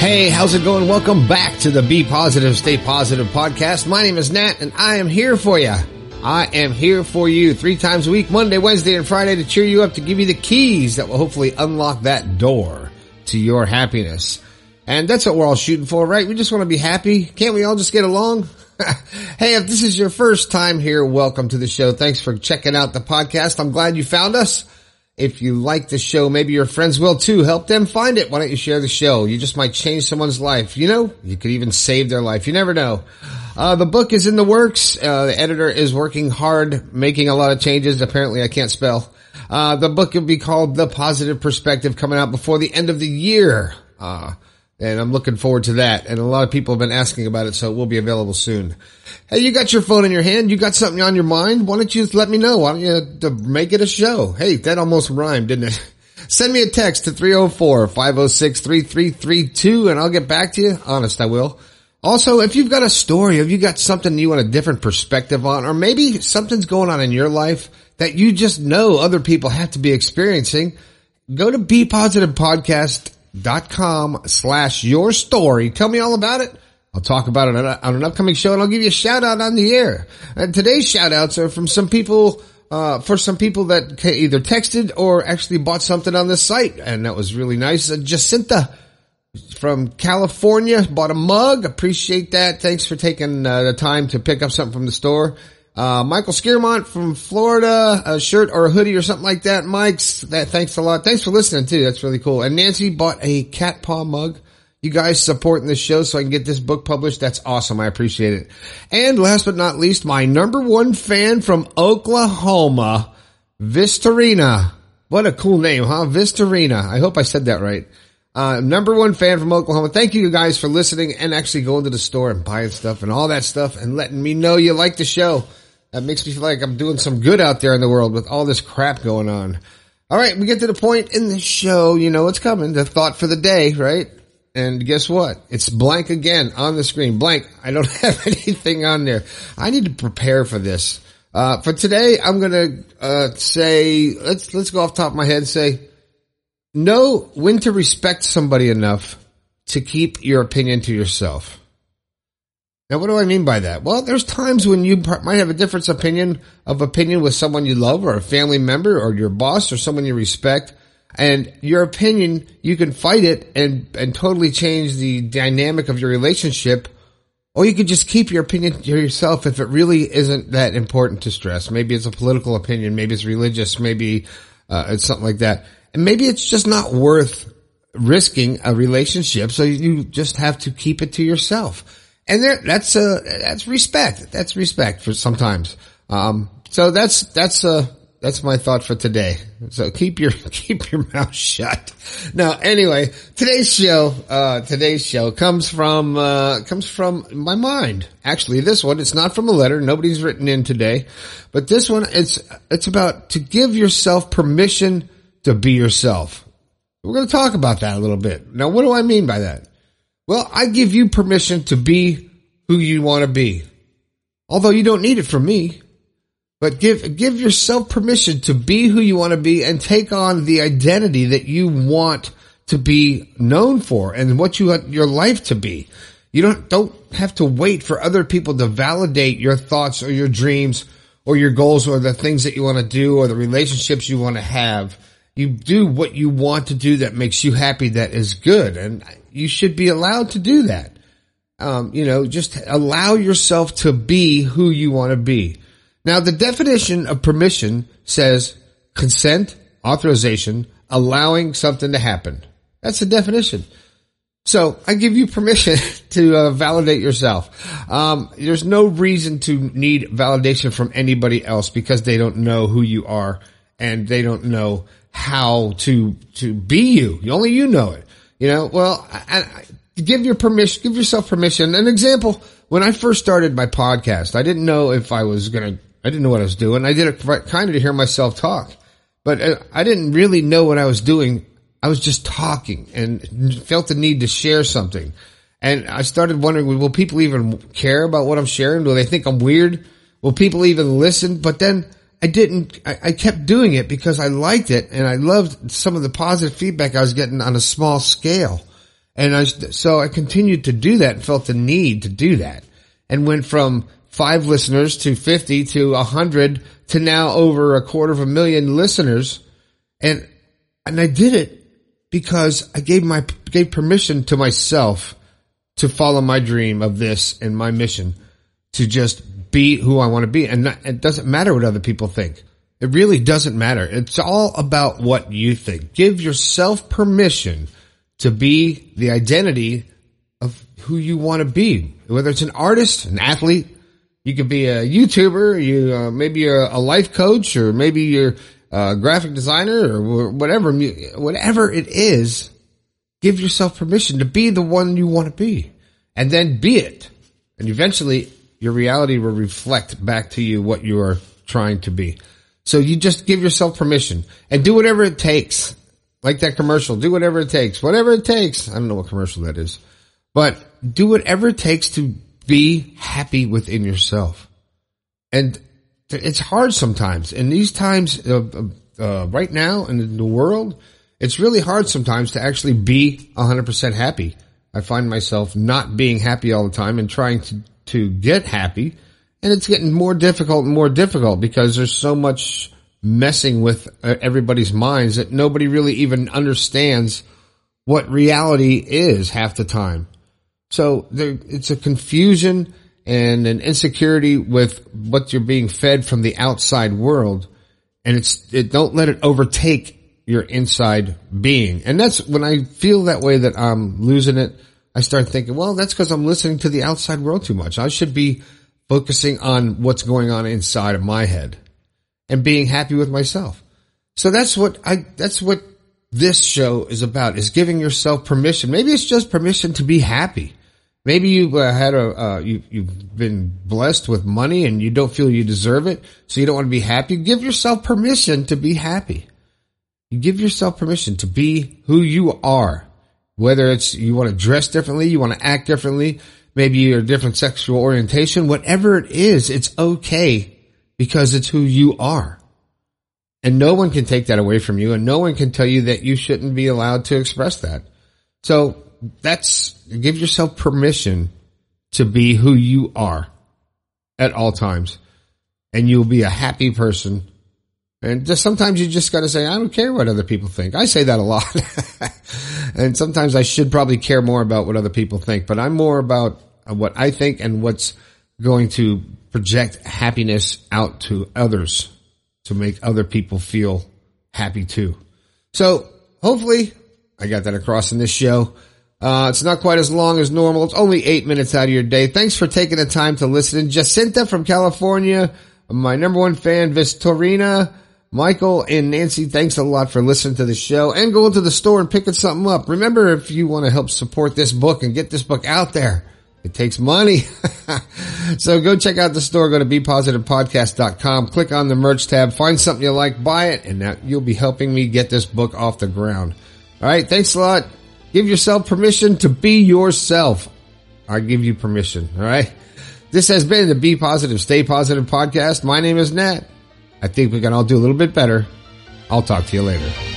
Hey, how's it going? Welcome back to the Be Positive, Stay Positive podcast. My name is Nat, and I am here for you. I am here for you 3 times a week, Monday, Wednesday, and Friday, to cheer you up, to give you the keys that will hopefully unlock that door to your happiness. And that's what we're all shooting for, right? We just want to be happy. Can't we all just get along? Hey, if this is your first time here, welcome to the show. Thanks for checking out the podcast. I'm glad you found us. If you like the show, maybe your friends will too. Help them find it. Why don't you share the show? You just might change someone's life. You know, you could even save their life. You never know. The book is in the works. The editor is working hard, making a lot of changes. Apparently I can't spell. The book will be called The Positive Perspective, coming out before the end of the year. And I'm looking forward to that. And a lot of people have been asking about it, so it will be available soon. Hey, you got your phone in your hand. You got something on your mind. Why don't you just let me know? Why don't you make it a show? Hey, that almost rhymed, didn't it? Send me a text to 304-506-3332 and I'll get back to you. Honest, I will. Also, if you've got a story, if you got something you want a different perspective on, or maybe something's going on in your life that you just know other people have to be experiencing, go to BePositivePodcast.com/your story. Tell me all about it. I'll talk about it on an upcoming show, and I'll give you a shout out on the air. And today's shout outs are from some people, for some people that either texted or actually bought something on this site. And that was really nice. Jacinta from California bought a mug. Appreciate that. Thanks for taking the time to pick up something from the store. Michael Skiermont from Florida, a shirt or a hoodie or something like that. Thanks a lot. Thanks for listening too. That's really cool. And Nancy bought a cat paw mug. You guys supporting this show so I can get this book published. That's awesome. I appreciate it. And last but not least, my number one fan from Oklahoma, Vistarina. What a cool name, huh? Vistarina. I hope I said that right. Number one fan from Oklahoma. Thank you guys for listening and actually going to the store and buying stuff and all that stuff and letting me know you like the show. That makes me feel like I'm doing some good out there in the world with all this crap going on. All right, we get to the point in the show. You know what's coming. The thought for the day, right? And guess what? It's blank again on the screen. Blank. I don't have anything on there. I need to prepare for this. For today, I'm going to say, let's go off the top of my head and say, know when to respect somebody enough to keep your opinion to yourself. Now, what do I mean by that? Well, there's times when you might have a difference of opinion with someone you love or a family member or your boss or someone you respect. And your opinion, you can fight it and totally change the dynamic of your relationship. Or you could just keep your opinion to yourself if it really isn't that important to stress. Maybe it's a political opinion. Maybe it's religious. Maybe it's something like that. And maybe it's just not worth risking a relationship. So you just have to keep it to yourself. And that's respect. That's respect for sometimes. So that's my thought for today. So keep your mouth shut. Now, anyway, today's show comes from my mind. Actually, this one, it's not from a letter. Nobody's written in today, but this one, it's about to give yourself permission to be yourself. We're going to talk about that a little bit. Now, what do I mean by that? Well, I give you permission to be who you want to be. Although you don't need it from me. But give yourself permission to be who you want to be and take on the identity that you want to be known for and what you want your life to be. You don't have to wait for other people to validate your thoughts or your dreams or your goals or the things that you want to do or the relationships you want to have. You do what you want to do that makes you happy, that is good. And you should be allowed to do that. Just allow yourself to be who you want to be. Now, the definition of permission says consent, authorization, allowing something to happen. That's the definition. So I give you permission to validate yourself. There's no reason to need validation from anybody else because they don't know who you are and they don't know how to be you. Only you know it. Well, give yourself permission. An example, when I first started my podcast, I didn't know what I was doing. I did it kind of to hear myself talk, but I didn't really know what I was doing. I was just talking and felt the need to share something. And I started wondering, will people even care about what I'm sharing? Do they think I'm weird? Will people even listen? But then I kept doing it because I liked it and I loved some of the positive feedback I was getting on a small scale. And so I continued to do that and felt the need to do that, and went from 5 listeners to 50 to 100 to now over 250,000 listeners. And I did it because I gave permission to myself to follow my dream of this and my mission to just be who I want to be. And it doesn't matter what other people think. It really doesn't matter. It's all about what you think. Give yourself permission to be the identity of who you want to be. Whether it's an artist, an athlete, you could be a YouTuber, maybe you're a life coach, or maybe you're a graphic designer, or whatever it is. Give yourself permission to be the one you want to be, and then be it. And eventually your reality will reflect back to you what you are trying to be. So you just give yourself permission and do whatever it takes. Like that commercial, do whatever it takes. Whatever it takes. I don't know what commercial that is. But do whatever it takes to be happy within yourself. And it's hard sometimes. In these times, right now in the world, it's really hard sometimes to actually be 100% happy. I find myself not being happy all the time and trying to get happy. And it's getting more difficult and more difficult because there's so much messing with everybody's minds that nobody really even understands what reality is half the time. So it's a confusion and an insecurity with what you're being fed from the outside world. And don't let it overtake your inside being. And that's when I feel that way, that I'm losing it. I start thinking, well, that's because I'm listening to the outside world too much. I should be focusing on what's going on inside of my head and being happy with myself. So that's what this show is about, is giving yourself permission. Maybe it's just permission to be happy. Maybe you've you've been blessed with money and you don't feel you deserve it, so you don't want to be happy. Give yourself permission to be happy. You give yourself permission to be who you are. Whether it's you want to dress differently, you want to act differently, maybe you're a different sexual orientation, whatever it is, it's okay because it's who you are. And no one can take that away from you, and no one can tell you that you shouldn't be allowed to express that. So give yourself permission to be who you are at all times, and you'll be a happy person. And just sometimes you just got to say, I don't care what other people think. I say that a lot. And sometimes I should probably care more about what other people think, but I'm more about what I think and what's going to project happiness out to others to make other people feel happy too. So hopefully I got that across in this show. It's not quite as long as normal. It's only 8 minutes out of your day. Thanks for taking the time to listen. Jacinta from California, my number one fan, Vistorina, Michael and Nancy, thanks a lot for listening to the show and going to the store and picking something up. Remember, if you want to help support this book and get this book out there, it takes money. So go check out the store. Go to BePositivePodcast.com. Click on the merch tab. Find something you like. Buy it. And now you'll be helping me get this book off the ground. All right. Thanks a lot. Give yourself permission to be yourself. I give you permission. All right. This has been the Be Positive, Stay Positive podcast. My name is Nat. I think we can all do a little bit better. I'll talk to you later.